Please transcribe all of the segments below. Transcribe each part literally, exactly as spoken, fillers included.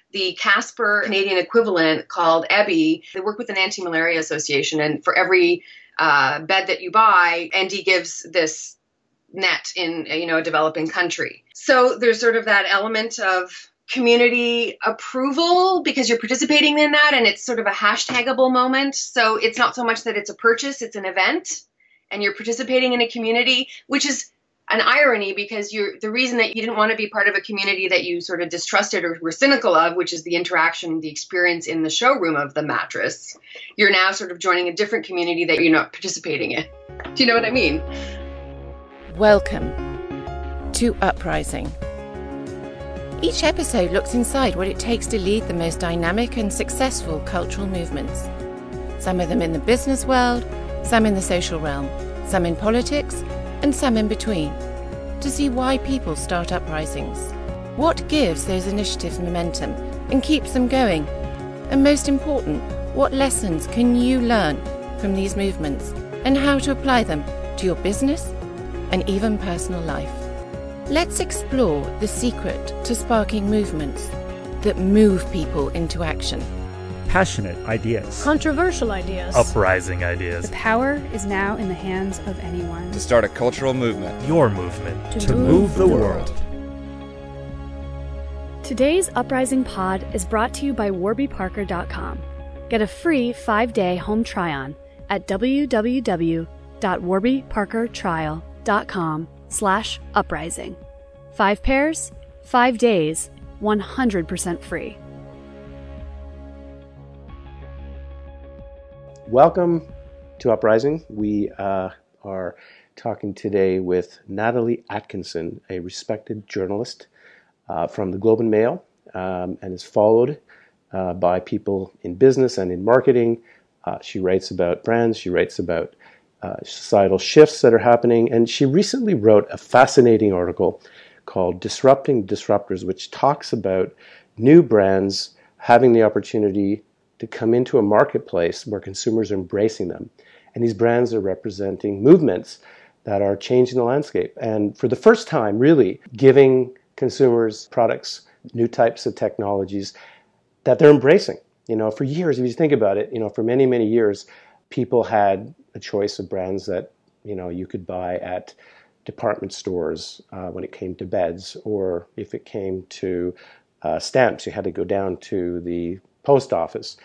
the Casper Canadian equivalent called Ebby. They work with an anti-malaria association, and for every uh, bed that you buy, N D gives this net in, you know, a developing country. So there's sort of that element of community approval because you're participating in that, and it's sort of a hashtagable moment. So it's not so much that it's a purchase, it's an event, and you're participating in a community, which is an irony because you're the reason that you didn't want to be part of a community that you sort of distrusted or were cynical of, which is the interaction, the experience in the showroom of the mattress. You're now sort of joining a different community that you're not participating in. Do you know what I mean? Welcome to Uprising. Each episode looks inside what it takes to lead the most dynamic and successful cultural movements. Some of them in the business world, some in the social realm, some in politics, and some in between, to see why people start uprisings. What gives those initiatives momentum and keeps them going? And most important, what lessons can you learn from these movements and how to apply them to your business and even personal life? Let's explore the secret to sparking movements that move people into action. Passionate ideas. Controversial ideas. Uprising ideas. The power is now in the hands of anyone. To start a cultural movement. Your movement. To, to move, move the, the world. world. Today's Uprising Pod is brought to you by warby parker dot com. Get a free five-day home try-on at w w w dot warby parker trial dot com slash uprising. Five pairs, five days, one hundred percent free. Welcome to Uprising. We uh, are talking today with Natalie Atkinson, a respected journalist uh, from the Globe and Mail, um, and is followed uh, by people in business and in marketing. Uh, she writes about brands, she writes about uh, societal shifts that are happening, and she recently wrote a fascinating article called Disrupting Disruptors, which talks about new brands having the opportunity to come into a marketplace where consumers are embracing them. And these brands are representing movements that are changing the landscape. And for the first time, really giving consumers products, new types of technologies that they're embracing. You know, for years, if you think about it, you know, for many, many years, people had a choice of brands that, you know, you could buy at department stores uh, when it came to beds, or if it came to uh, stamps, you had to go down to the post office.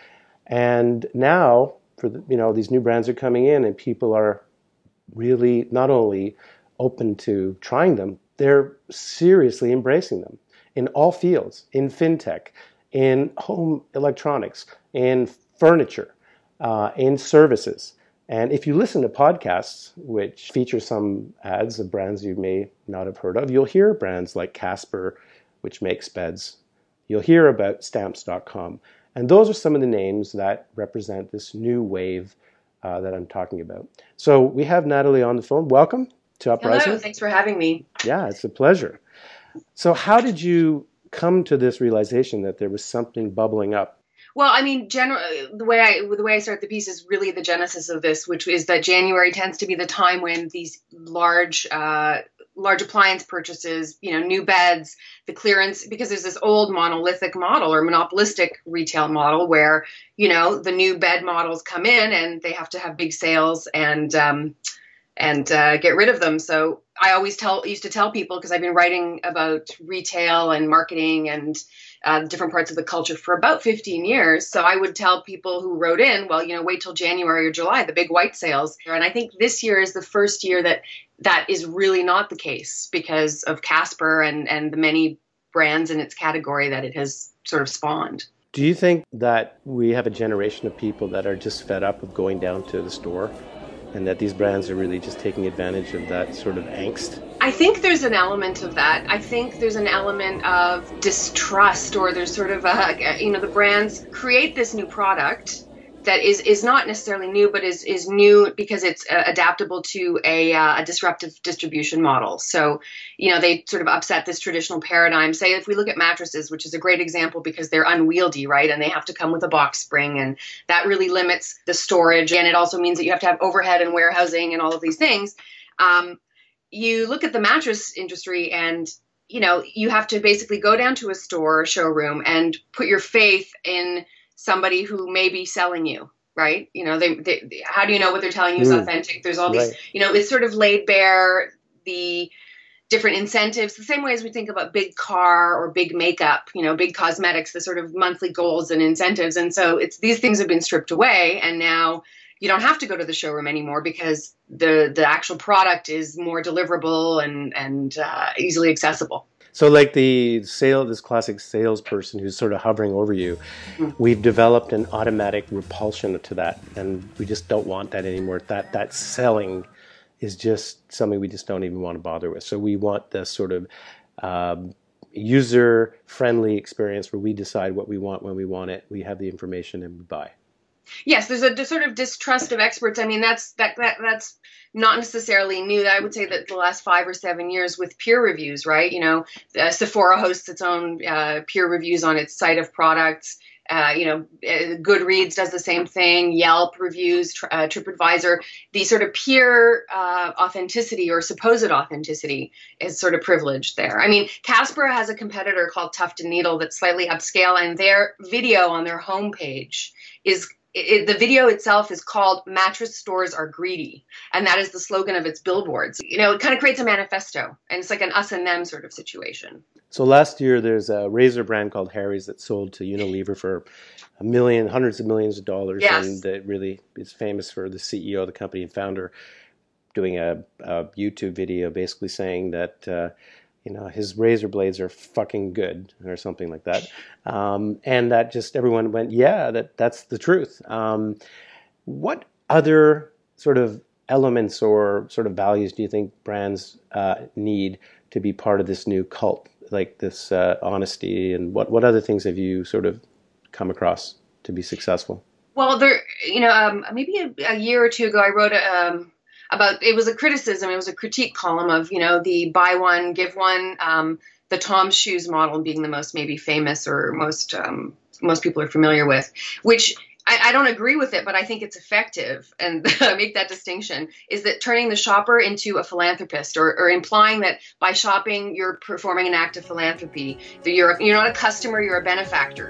And now, for the, you know, these new brands are coming in, and people are really not only open to trying them, they're seriously embracing them in all fields, in fintech, in home electronics, in furniture, uh, in services. And if you listen to podcasts, which feature some ads of brands you may not have heard of, you'll hear brands like Casper, which makes beds. You'll hear about stamps dot com. And those are some of the names that represent this new wave uh, that I'm talking about. So we have Natalie on the phone. Welcome to Uprising. Hello, thanks for having me. Yeah, it's a pleasure. So how did you come to this realization that there was something bubbling up? Well, I mean, generally, the way I the way I start the piece is really the genesis of this, which is that January tends to be the time when these large uh, large appliance purchases, you know, new beds, the clearance, because there's this old monolithic model or monopolistic retail model where, you know, the new bed models come in and they have to have big sales and um, and uh, get rid of them. So I always tell used to tell people, because I've been writing about retail and marketing and Uh, different parts of the culture for about fifteen years. So I would tell people who wrote in, well, you know, wait till January or July, the big white sales. And I think this year is the first year that that is really not the case because of Casper and, and the many brands in its category that it has sort of spawned. Do you think that we have a generation of people that are just fed up of going down to the store, and that these brands are really just taking advantage of that sort of angst? I think there's an element of that. I think there's an element of distrust, or there's sort of a, you know, the brands create this new product that is is not necessarily new, but is is new because it's uh, adaptable to a, uh, a disruptive distribution model. So, you know, they sort of upset this traditional paradigm. Say, if we look at mattresses, which is a great example because they're unwieldy, right? And they have to come with a box spring, and that really limits the storage. And it also means that you have to have overhead and warehousing and all of these things. Um, you look at the mattress industry and you know, you have to basically go down to a store or showroom and put your faith in somebody who may be selling you, right? You know, they, they how do you know what they're telling you is Mm. authentic? There's all Right. these, you know, it's sort of laid bare the different incentives, the same way as we think about big car or big makeup, you know, big cosmetics, the sort of monthly goals and incentives. And so it's these things have been stripped away, and now you don't have to go to the showroom anymore because the the actual product is more deliverable and and uh, easily accessible. So like the sale, this classic salesperson who's sort of hovering over you, Mm. we've developed an automatic repulsion to that, and we just don't want that anymore. That that selling is just something we just don't even want to bother with. So we want this sort of um, user-friendly experience where we decide what we want when we want it. We have the information and we buy. Yes, there's a sort of distrust of experts. I mean, that's that, that that's not necessarily new. I would say that the last five or seven years with peer reviews, right? You know, uh, Sephora hosts its own uh, peer reviews on its site of products. Uh, you know, uh, Goodreads does the same thing. Yelp reviews, tr- uh, TripAdvisor. The sort of peer uh, authenticity or supposed authenticity is sort of privileged there. I mean, Casper has a competitor called Tuft and Needle that's slightly upscale, and their video on their homepage is It, the video itself is called "Mattress Stores Are Greedy," and that is the slogan of its billboards. You know, it kind of creates a manifesto, and it's like an us and them sort of situation. So last year, there's a razor brand called Harry's that sold to Unilever for a million, hundreds of millions of dollars, Yes. and it really is famous for the C E O of the company and founder doing a, a YouTube video basically saying that uh, you know his razor blades are fucking good or something like that, um, and that just everyone went, yeah, that that's the truth. Um, what other sort of elements or sort of values do you think brands uh, need to be part of this new cult, like this uh, honesty, and what what other things have you sort of come across to be successful? Well, there, you know, um, maybe a, a year or two ago, I wrote a, um, about, it was a criticism, it was a critique column of, you know, the buy one, give one, um, the Tom's Shoes model being the most maybe famous or most, um, most people are familiar with, which I, I don't agree with it, but I think it's effective. And I make that distinction, is that turning the shopper into a philanthropist, or, or implying that by shopping, you're performing an act of philanthropy, that you're, you're not a customer, you're a benefactor.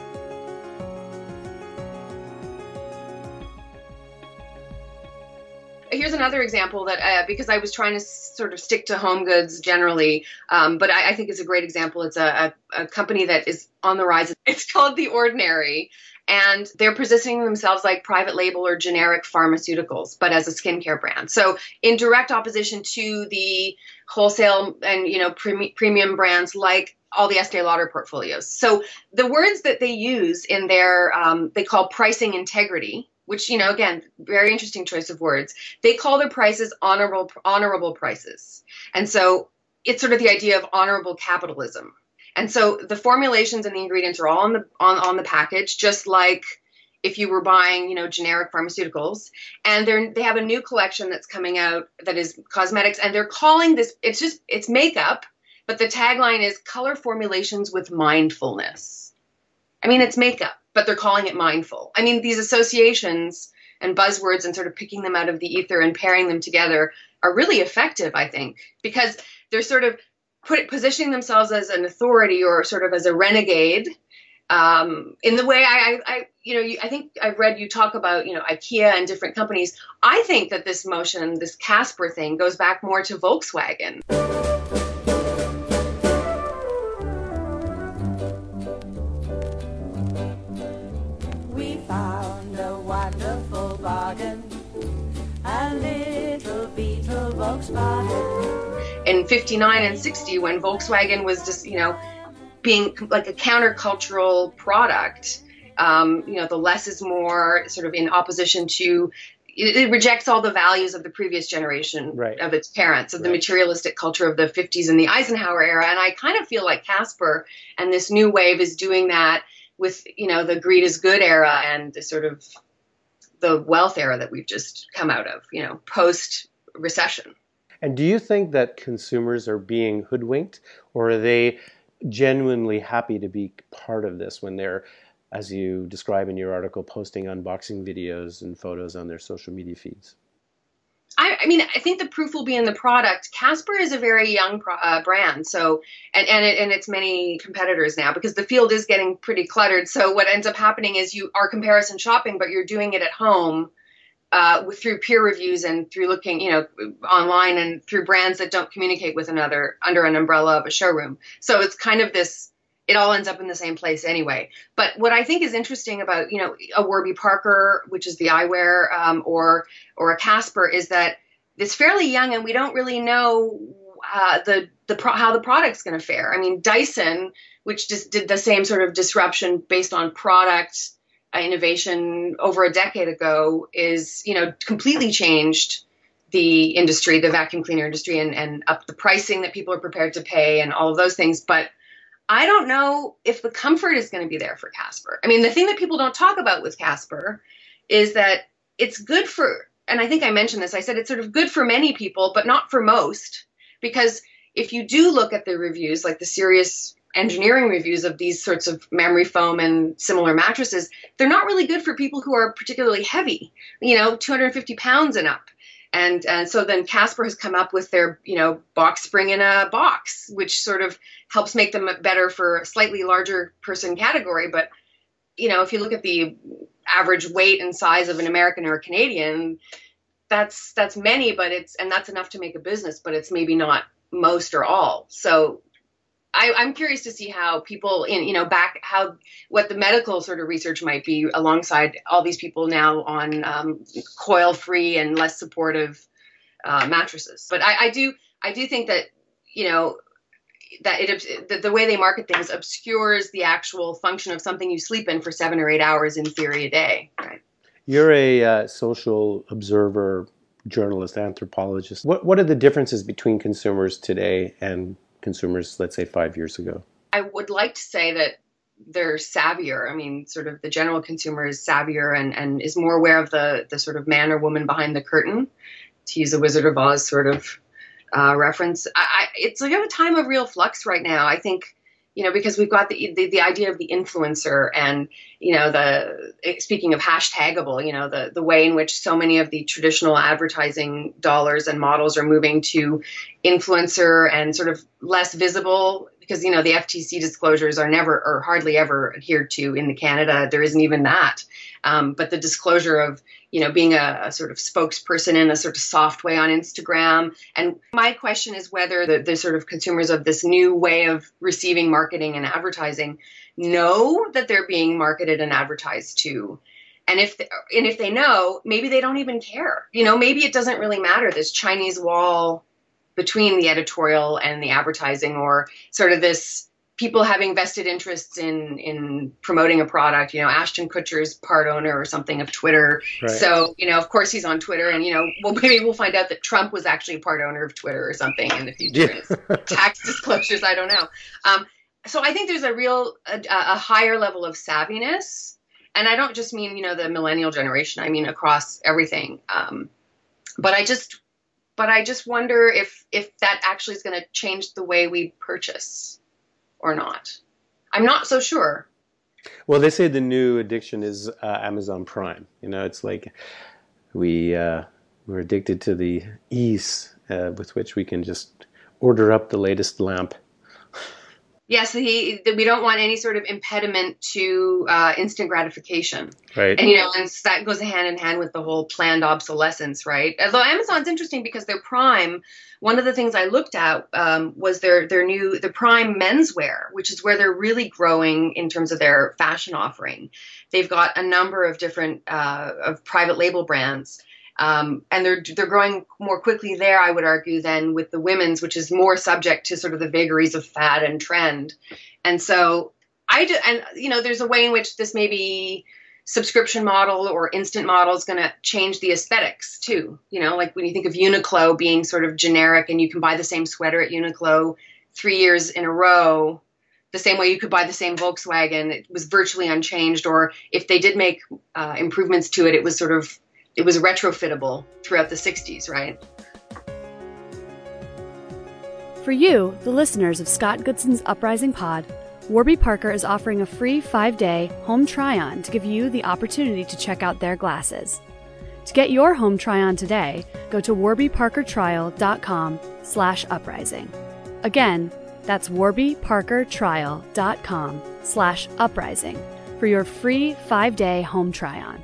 Here's another example that, uh, because I was trying to sort of stick to home goods generally, um, but I, I think it's a great example. It's a, a, a company that is on the rise. It's called The Ordinary, and they're positioning themselves like private label or generic pharmaceuticals, but as a skincare brand. So in direct opposition to the wholesale and, you know, pre- premium brands like all the Estee Lauder portfolios. So the words that they use in their, um, they call pricing integrity, which, you know, again, very interesting choice of words. They call their prices honorable honorable prices. And so it's sort of the idea of honorable capitalism. And so the formulations and the ingredients are all on the on, on the package, just like if you were buying, you know, generic pharmaceuticals. And they're they have a new collection that's coming out that is cosmetics, and they're calling this, it's just, it's makeup, but the tagline is color formulations with mindfulness. I mean, it's makeup, but they're calling it mindful. I mean, these associations and buzzwords and sort of picking them out of the ether and pairing them together are really effective, I think, because they're sort of put, positioning themselves as an authority or sort of as a renegade, um, in the way I, I, I, you know, you, I think I've read you talk about, you know, IKEA and different companies. I think that this motion, this Casper thing, goes back more to Volkswagen. We found a wonderful bargain, a little Beetle Volkswagen. In fifty-nine and sixty, when Volkswagen was just, you know, being like a countercultural product, um, you know, the less is more, sort of in opposition to, it, it rejects all the values of the previous generation, Right. of its parents, of the Right. materialistic culture of the fifties and the Eisenhower era. And I kind of feel like Casper and this new wave is doing that with, you know, the greed is good era and the sort of the wealth era that we've just come out of, you know, post recession. And do you think that consumers are being hoodwinked, or are they genuinely happy to be part of this when they're, as you describe in your article, posting unboxing videos and photos on their social media feeds? I, I mean, I think the proof will be in the product. Casper is a very young pro, uh, brand, so and and, it, and it's many competitors now because the field is getting pretty cluttered. So what ends up happening is you are comparison shopping, but you're doing it at home uh, with, through peer reviews and through looking, you know, online and through brands that don't communicate with another under an umbrella of a showroom. So it's kind of this. It all ends up in the same place anyway. But what I think is interesting about, you know, a Warby Parker, which is the eyewear, um, or or a Casper, is that it's fairly young and we don't really know uh, the the pro- how the product's going to fare. I mean, Dyson, which just did the same sort of disruption based on product uh, innovation over a decade ago, is, you know, completely changed the industry, the vacuum cleaner industry, and and up the pricing that people are prepared to pay and all of those things. But I don't know if the comfort is going to be there for Casper. I mean, the thing that people don't talk about with Casper is that it's good for, and I think I mentioned this, I said it's sort of good for many people, but not for most, because if you do look at the reviews, like the serious engineering reviews of these sorts of memory foam and similar mattresses, they're not really good for people who are particularly heavy, you know, two hundred fifty pounds and up. And, and so then Casper has come up with their, you know, box spring in a box, which sort of helps make them better for a slightly larger person category. But, you know, if you look at the average weight and size of an American or a Canadian, that's that's many, but it's and that's enough to make a business, but it's maybe not most or all. So I, I'm curious to see how people in, you know, back how what the medical sort of research might be alongside all these people now on um, coil free and less supportive uh, mattresses. But I, I do I do think that, you know, that it the, the way they market things obscures the actual function of something you sleep in for seven or eight hours in theory a day. Right. You're a uh, social observer, journalist, anthropologist. What what are the differences between consumers today and consumers, let's say, five years ago? I would like to say that they're savvier. I mean, sort of the general consumer is savvier and, and is more aware of the, the sort of man or woman behind the curtain, to use a Wizard of Oz sort of uh, reference. I, I, it's like a time of real flux right now. I think, you know, because we've got the, the the idea of the influencer and, you know, the, speaking of hashtagable, you know, the, the way in which so many of the traditional advertising dollars and models are moving to influencer and sort of less visible, because, you know, the F T C disclosures are never or hardly ever adhered to in the Canada. There isn't even that. Um, but the disclosure of, you know, being a, a sort of spokesperson in a sort of soft way on Instagram. And my question is whether the, the sort of consumers of this new way of receiving marketing and advertising know that they're being marketed and advertised to. And if they, and if they know, maybe they don't even care. You know, maybe it doesn't really matter, this Chinese wall between the editorial and the advertising, or sort of this people having vested interests in in promoting a product. You know, Ashton Kutcher's part owner or something of Twitter. Right. So, you know, of course he's on Twitter, and, you know, well, maybe we'll find out that Trump was actually a part owner of Twitter or something in the future. Yeah. Tax disclosures, I don't know. Um, so I think there's a real, a, a higher level of savviness. And I don't just mean, you know, the millennial generation. I mean, across everything. Um, but I just, but I just wonder if, if that actually is going to change the way we purchase or not. I'm not so sure. Well, they say the new addiction is uh, Amazon Prime. You know, it's like we, uh, we're addicted to the ease uh, with which we can just order up the latest lamp. Yes, he, we don't want any sort of impediment to uh, instant gratification. Right. And, you know, and that goes hand in hand with the whole planned obsolescence, right? Although Amazon's interesting because their Prime, one of the things I looked at um, was their their new, the Prime menswear, which is where they're really growing in terms of their fashion offering. They've got a number of different uh, of private label brands. Um, and they're they're growing more quickly there, I would argue, than with the women's, which is more subject to sort of the vagaries of fad and trend. And so I do, and you know, there's a way in which this maybe subscription model or instant model is going to change the aesthetics too. You know, like when you think of Uniqlo being sort of generic, and you can buy the same sweater at Uniqlo three years in a row, the same way you could buy the same Volkswagen. It was virtually unchanged, or if they did make uh, improvements to it, it was sort of It was retrofittable throughout the sixties, right? For you, the listeners of Scott Goodson's Uprising Pod, Warby Parker is offering a free five-day home try-on to give you the opportunity to check out their glasses. To get your home try-on today, go to warbyparkertrial.com slash uprising. Again, that's warbyparkertrial.com slash uprising for your free five-day home try-on.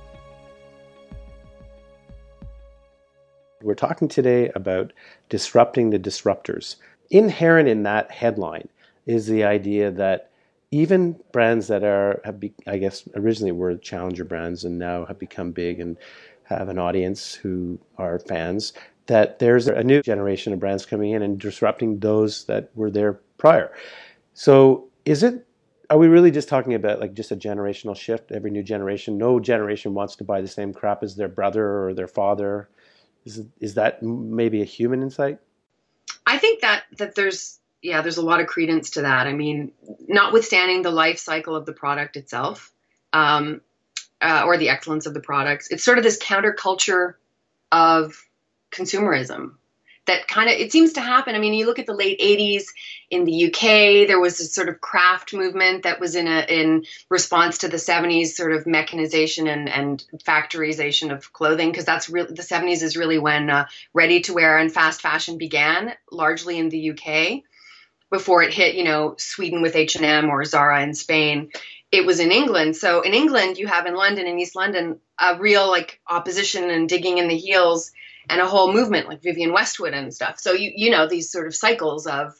We're talking today about disrupting the disruptors. Inherent in that headline is the idea that even brands that are, have be, I guess, originally were challenger brands and now have become big and have an audience who are fans, that there's a new generation of brands coming in and disrupting those that were there prior. So is it, are we really just talking about like just a generational shift? Every new generation, no generation wants to buy the same crap as their brother or their father. Is, is that maybe a human insight? I think that, that there's, yeah, there's a lot of credence to that. I mean, notwithstanding the life cycle of the product itself, um, Uh, or the excellence of the products. It's sort of this counterculture of consumerism that kind of, it seems to happen. I mean, you look at the late eighties in the U K, there was this sort of craft movement that was in a in response to the seventies sort of mechanization and, and factorization of clothing, because that's really, the seventies is really when uh, ready-to-wear and fast fashion began, largely in the U K, before it hit, you know, Sweden with H and M or Zara in Spain. It was in England. So in England, you have in London, in East London, a real like opposition and digging in the heels and a whole movement like Vivienne Westwood and stuff. So, you you know, these sort of cycles of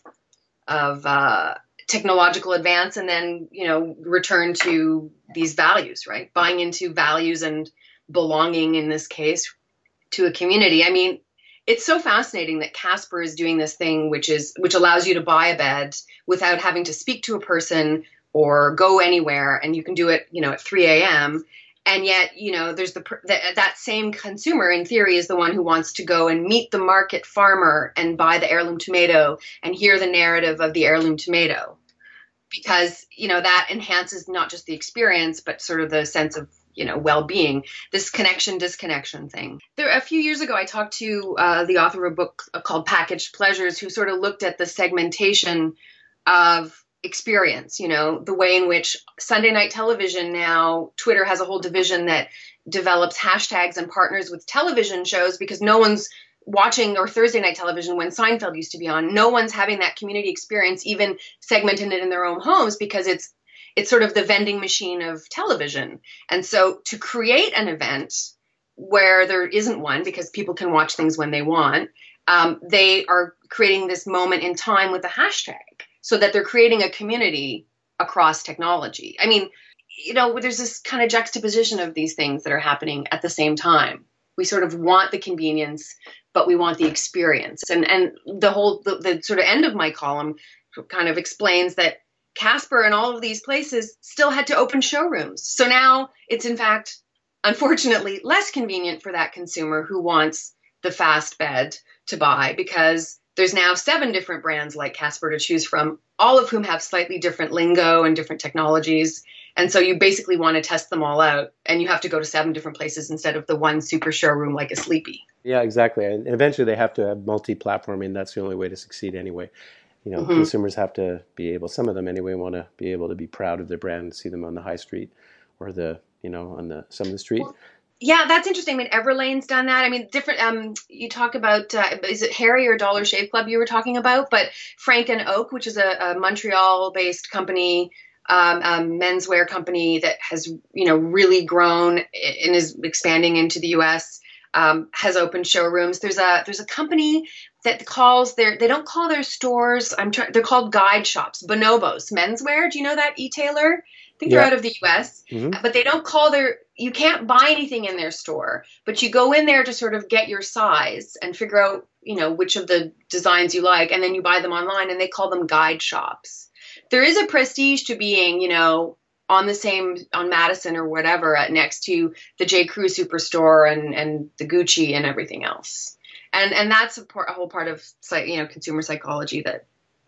of uh, technological advance and then, you know, return to these values, right? Buying into values and belonging, in this case, to a community. I mean, it's so fascinating that Casper is doing this thing, which is which allows you to buy a bed without having to speak to a person or go anywhere, and you can do it, you know, at three a.m. And yet, you know, there's the, the that same consumer, in theory, is the one who wants to go and meet the market farmer and buy the heirloom tomato and hear the narrative of the heirloom tomato, because, you know, that enhances not just the experience, but sort of the sense of, you know, well-being, this connection disconnection thing. There, a few years ago, I talked to uh, the author of a book called Packaged Pleasures, who sort of looked at the segmentation of experience, you know, the way in which Sunday night television now, Twitter has a whole division that develops hashtags and partners with television shows, because no one's watching, or Thursday night television when Seinfeld used to be on, no one's having that community experience, even segmenting it in their own homes, because it's it's sort of the vending machine of television. And so to create an event where there isn't one, because people can watch things when they want, um, they are creating this moment in time with a hashtag, so that they're creating a community across technology. I mean, you know, there's this kind of juxtaposition of these things that are happening at the same time. We sort of want the convenience, but we want the experience. And and the whole, the, the sort of end of my column kind of explains that Casper and all of these places still had to open showrooms. So now it's, in fact, unfortunately, less convenient for that consumer who wants the fast bed to buy, because there's now seven different brands like Casper to choose from, all of whom have slightly different lingo and different technologies. And so you basically want to test them all out, and you have to go to seven different places instead of the one super showroom like a Sleepy. Yeah, exactly. And eventually they have to have multi-platforming. That's the only way to succeed anyway. You know, mm-hmm. Consumers have to be able, some of them anyway, want to be able to be proud of their brand and see them on the high street or the, you know, on the some of the street. Well, yeah, that's interesting. I mean, Everlane's done that. I mean, different, um, you talk about, uh, is it Harry or Dollar Shave Club you were talking about? But Frank and Oak, which is a, a Montreal-based company, um, a menswear company that has, you know, really grown and is expanding into the U S, um, has opened showrooms. There's a there's a company that calls their, they don't call their stores, I'm trying, they're called guide shops, Bonobos Menswear. Do you know that e-tailer? I think Yeah. they're out of the U S, mm-hmm. but they don't call their, you can't buy anything in their store, but you go in there to sort of get your size and figure out, you know, which of the designs you like, and then you buy them online, and they call them guide shops. There is a prestige to being, you know, on the same, on Madison or whatever, uh, next to the J. Crew Superstore and, and the Gucci and everything else. And and that's a, part, a whole part of, you know, consumer psychology that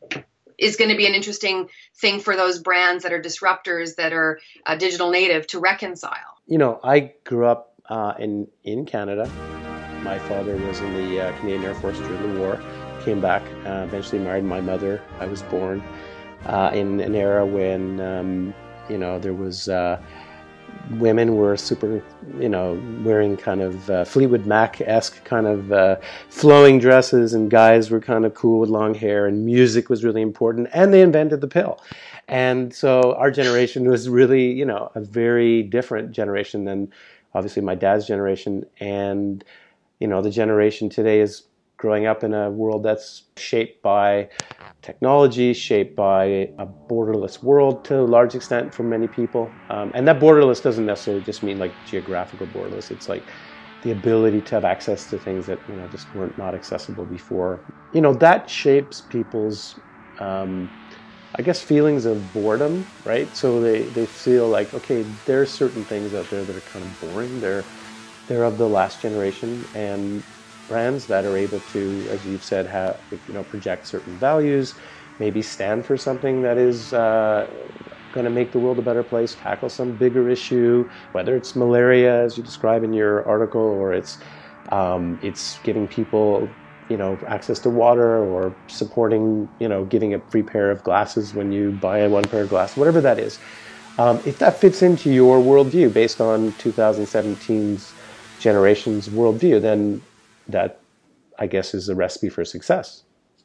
is going to be an interesting thing for those brands that are disruptors, that are uh, digital native, to reconcile. You know, I grew up uh, in, in Canada. My father was in the uh, Canadian Air Force during the war, came back, uh, eventually married my mother. I was born uh, in an era when, um, you know, there was uh, women were super, you know, wearing kind of uh, Fleetwood Mac-esque kind of uh, flowing dresses, and guys were kind of cool with long hair, and music was really important, and they invented the pill. And so our generation was really, you know, a very different generation than obviously my dad's generation. And, you know, the generation today is growing up in a world that's shaped by technology, shaped by a borderless world to a large extent for many people. Um, and that borderless doesn't necessarily just mean like geographical borderless. It's like the ability to have access to things that, you know, just weren't not accessible before. You know, that shapes people's, um, I guess, feelings of boredom, right? So they, they feel like, okay, there are certain things out there that are kind of boring. They're, they're of the last generation, and brands that are able to, as you've said, have, you know, project certain values, maybe stand for something that is uh, going to make the world a better place, tackle some bigger issue, whether it's malaria, as you describe in your article, or it's um, it's giving people, you know, access to water, or supporting, you know, giving a free pair of glasses when you buy one pair of glasses, whatever that is. Um, if that fits into your worldview based on two thousand seventeen's generation's worldview, then that, I guess, is a recipe for success.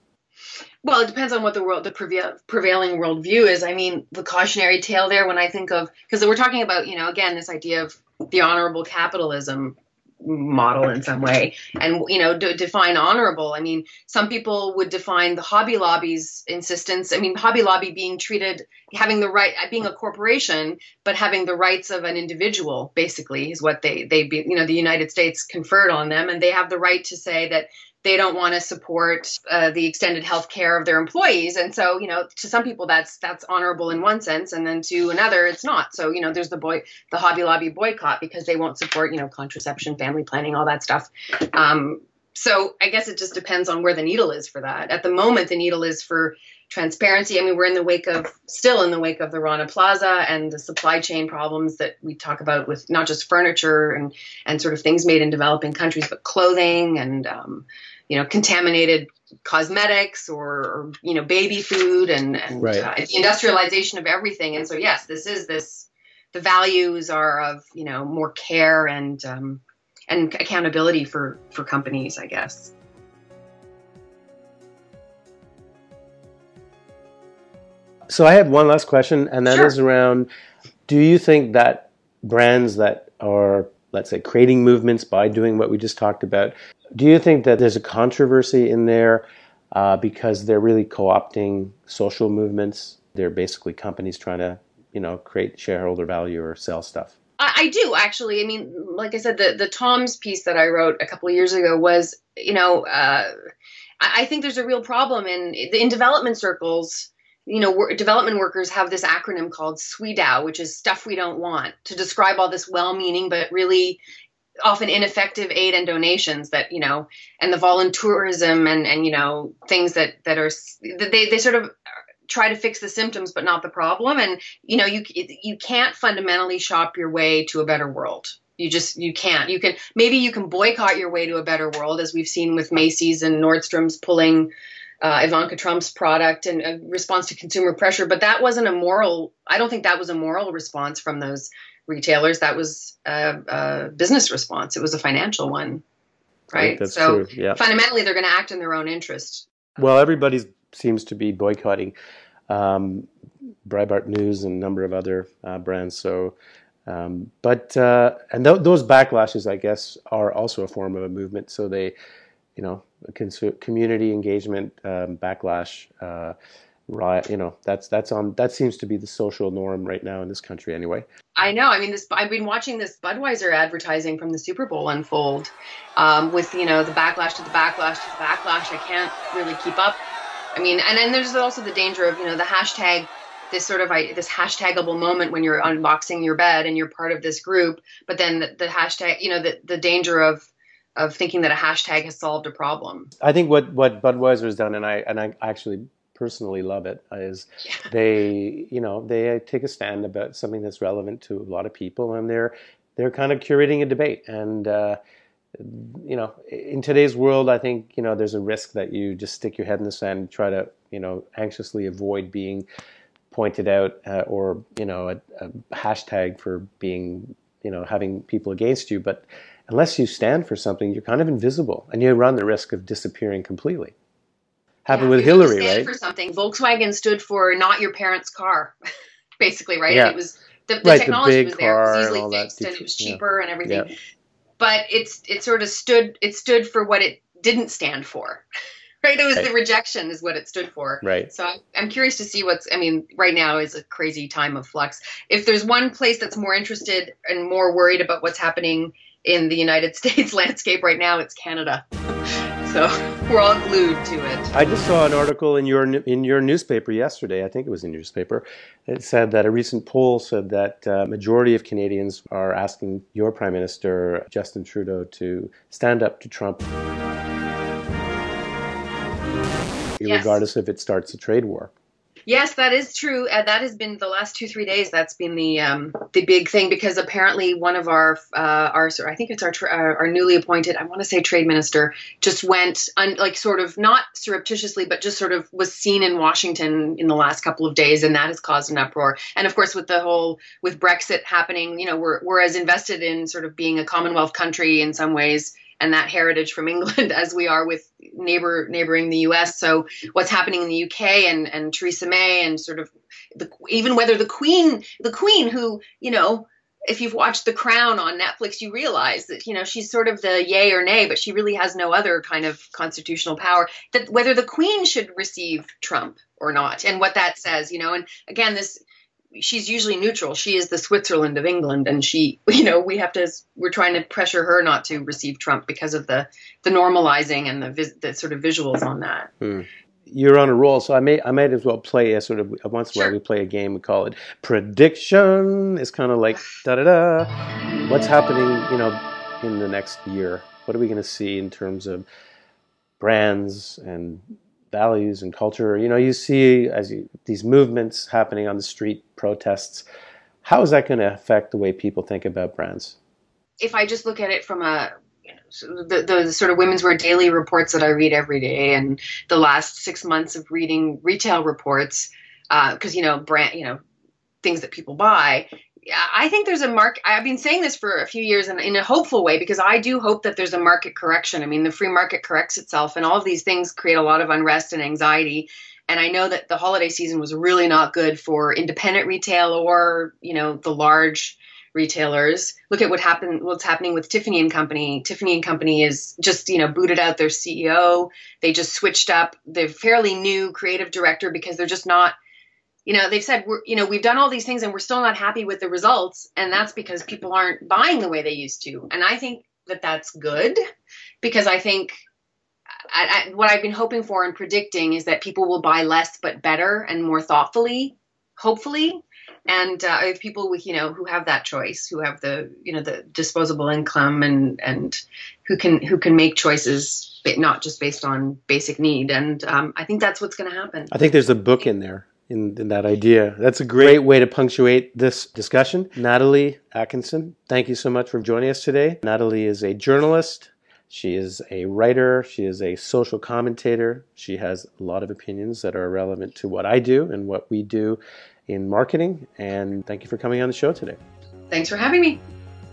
Well, it depends on what the world, the prevail, prevailing worldview is. I mean, the cautionary tale there, when I think of, because we're talking about, you know, again, this idea of the honorable capitalism model in some way, and, you know, to define honorable. I mean, some people would define the Hobby Lobby's insistence. I mean, Hobby Lobby being treated, having the right, being a corporation, but having the rights of an individual, basically, is what they, they, be, you know, the United States conferred on them. And they have the right to say that they don't want to support uh, the extended health care of their employees. And so, you know, to some people that's that's honorable in one sense, and then to another it's not. So, you know, there's the boy the Hobby Lobby boycott because they won't support, you know, contraception, family planning, all that stuff. Um, so I guess it just depends on where the needle is for that. At the moment, the needle is for transparency. I mean, we're in the wake of, still in the wake of the Rana Plaza and the supply chain problems that we talk about with not just furniture and, and sort of things made in developing countries, but clothing and, um, you know, contaminated cosmetics or, or you know, baby food and, and right. uh, the industrialization of everything. And so, yes, this is this, the values are of, you know, more care and, um, and accountability for, for companies, I guess. So I have one last question, and that Sure. is around, do you think that brands that are, let's say, creating movements by doing what we just talked about, do you think that there's a controversy in there uh, because they're really co-opting social movements? They're basically companies trying to, you know, create shareholder value or sell stuff. I, I do, actually. I mean, like I said, the, the Tom's piece that I wrote a couple of years ago was, you know, uh, I, I think there's a real problem in, in development circles. You know, wor- development workers have this acronym called S W E D O W, which is stuff we don't want, to describe all this well-meaning but really often ineffective aid and donations that, you know, and the volunteerism and, and you know, things that, that are, they, they sort of try to fix the symptoms but not the problem. And, you know, you you can't fundamentally shop your way to a better world. You just, you can't. You can, maybe you can boycott your way to a better world, as we've seen with Macy's and Nordstrom's pulling Uh, Ivanka Trump's product in a response to consumer pressure. But that wasn't a moral, I don't think that was a moral response from those retailers. That was a, a business response. It was a financial one, right? That's so true. Yeah. Fundamentally, they're going to act in their own interest. Well, everybody seems to be boycotting um, Breitbart News and a number of other uh, brands. So, um, but, uh, and th- those backlashes, I guess, are also a form of a movement. So they, you know, community engagement, um, backlash, uh, riot, you know, that's that's on that seems to be the social norm right now in this country anyway. I know. I mean, this. I've been watching this Budweiser advertising from the Super Bowl unfold, um, with, you know, the backlash to the backlash to the backlash. I can't really keep up. I mean, and then there's also the danger of, you know, the hashtag, this sort of this hashtagable moment when you're unboxing your bed and you're part of this group, but then the, the hashtag, you know, the the danger of of thinking that a hashtag has solved a problem. I think what, what Budweiser has done, and I and I actually personally love it, is yeah. they, you know, they take a stand about something that's relevant to a lot of people, and they're they're kind of curating a debate. And uh, you know, in today's world, I think, you know, there's a risk that you just stick your head in the sand and try to, you know, anxiously avoid being pointed out, uh, or, you know, a, a hashtag for being, you know, having people against you. But unless you stand for something, you're kind of invisible, and you run the risk of disappearing completely. Happened Yeah, with you have to Hillary, stand right? For something, Volkswagen stood for not your parents' car, basically, right? Yeah. And it was the, the Right, the technology big was there, it was car and easily all that fixed, and def- it was yeah. cheaper and everything. Yeah. But it's it sort of stood it stood for what it didn't stand for. Right, it was Right. the rejection is what it stood for. Right. So I'm, I'm curious to see what's. I mean, right now is a crazy time of flux. If there's one place that's more interested and more worried about what's happening in the United States landscape right now, it's Canada. So we're all glued to it. I just saw an article in your in your newspaper yesterday. I think it was in your newspaper. It said that a recent poll said that uh, majority of Canadians are asking your Prime Minister Justin Trudeau to stand up to Trump, Yes. regardless if it starts a trade war. Yes, that is true. Uh, that has been the last two, three days. That's been the um, the big thing, because apparently one of our uh, our I think it's our our, our newly appointed, I want to say trade minister, just went un, like sort of not surreptitiously, but just sort of was seen in Washington in the last couple of days, and that has caused an uproar. And of course, with the whole with Brexit happening, you know, we're we're as invested in sort of being a Commonwealth country in some ways, and that heritage from England as we are with neighbor neighboring the U S. So what's happening in the U K and, and Theresa May and sort of the, even whether the Queen, the Queen who, you know, if you've watched The Crown on Netflix, you realize that, you know, she's sort of the yay or nay, but she really has no other kind of constitutional power, that whether the Queen should receive Trump or not, and what that says, you know, and again, this, she's usually neutral. She is the Switzerland of England, and she, you know, we have to, we're trying to pressure her not to receive Trump because of the, the normalizing and the, vis, the sort of visuals on that. Hmm. You're on a roll, so I may I might as well play a sort of once in a Sure. while we play a game. We call it prediction. It's kind of like da da da. What's happening, you know, in the next year? What are we going to see in terms of brands and values and culture? You know, you see as you, these movements happening on the street, protests. How is that going to affect the way people think about brands? If I just look at it from a, you know, so the, the sort of women's wear daily reports that I read every day, and the last six months of reading retail reports, because, uh, you know, brand, you know, things that people buy, I think there's a market. I've been saying this for a few years and in a hopeful way, because I do hope that there's a market correction. I mean, the free market corrects itself, and all of these things create a lot of unrest and anxiety. And I know that the holiday season was really not good for independent retail or, you know, the large retailers. Look at what happened, what's happening with Tiffany and Company. Tiffany and Company is just, you know, booted out their C E O. They just switched up the fairly new creative director because they're just not, you know, they've said, we're, you know, we've done all these things and we're still not happy with the results. And that's because people aren't buying the way they used to. And I think that that's good, because I think I, I, what I've been hoping for and predicting is that people will buy less, but better and more thoughtfully, hopefully. And uh, if people with, you know, who have that choice, who have the, you know, the disposable income and, and who can, who can make choices, but not just based on basic need. And um, I think that's what's going to happen. I think there's a book in there, in, in that idea. That's a great way to punctuate this discussion. Natalie Atkinson, thank you so much for joining us today. Natalie is a journalist. She is a writer. She is a social commentator. She has a lot of opinions that are relevant to what I do and what we do in marketing. And thank you for coming on the show today. Thanks for having me.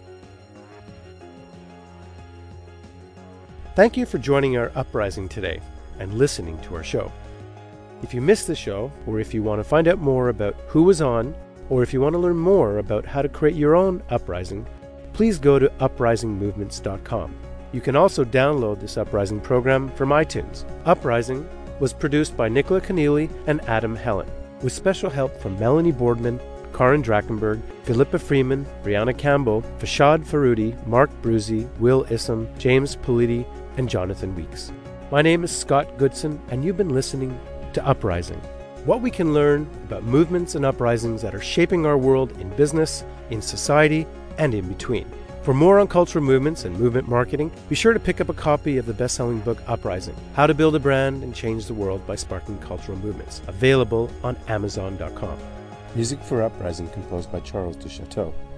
Thank you for joining our Uprising today and listening to our show. If you missed the show, or if you want to find out more about who was on, or if you want to learn more about how to create your own Uprising, please go to uprising movements dot com. You can also download this Uprising program from iTunes. Uprising was produced by Nicola Keneally and Adam Helen, with special help from Melanie Boardman, Karin Drachenberg, Philippa Freeman, Brianna Campbell, Fashad Faroudi, Mark Bruzy, Will Issam, James Politi, and Jonathan Weeks. My name is Scott Goodson, and you've been listening to Uprising. What we can learn about movements and uprisings that are shaping our world in business, in society, and in between. For more on cultural movements and movement marketing, be sure to pick up a copy of the best-selling book Uprising, How to Build a Brand and Change the World by Sparking Cultural Movements, available on amazon dot com. Music for Uprising composed by Charles Duchateau.